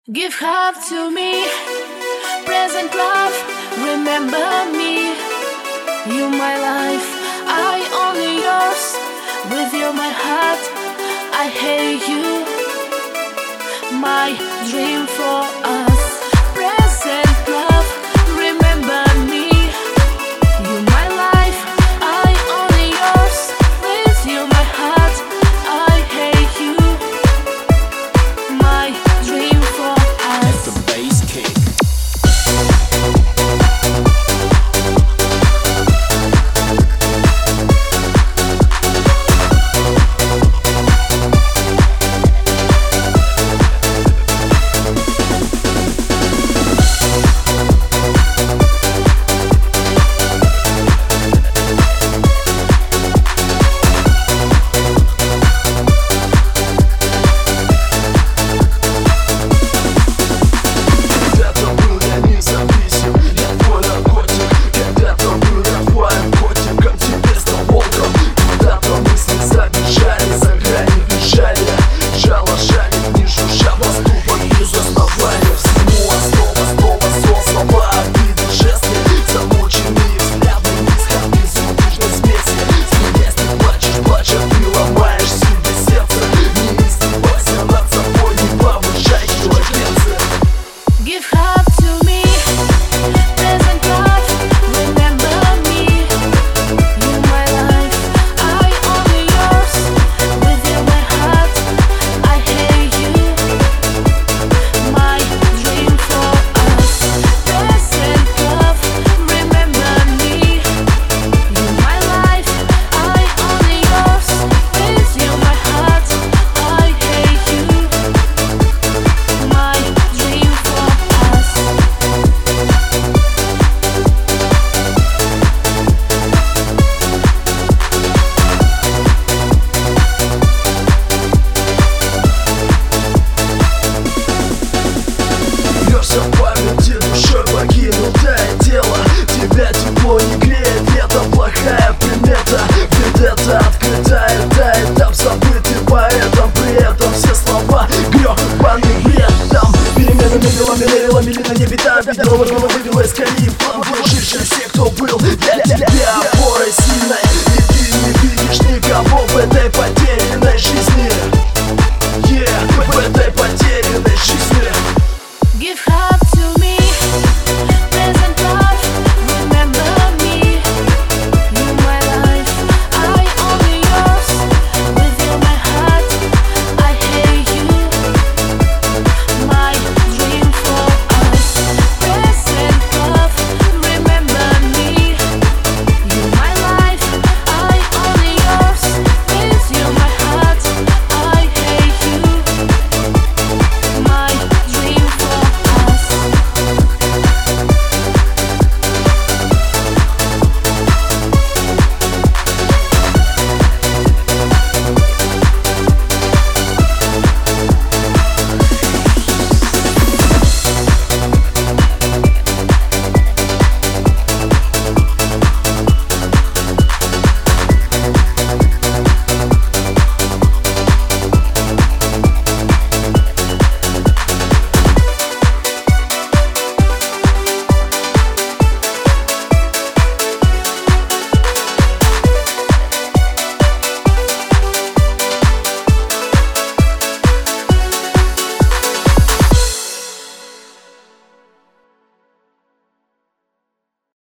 Give half to me, present love, remember me. You my life, I only yours. With you my heart, I hate you. My dream for us, present love, remember me. You my life, I only yours. With you my heart, I hate you. My dream for us. Let the bass kick. Тебя тепло не греет, это плохая примета. Ведь это открытая этап, забытый поэтом. При этом все слова грёбаный бред. Там переменами мерилами на небе там. Видела голову, вывела из колеи план. Выжившие все, кто был для опорой сильной. И ты не видишь никого в этой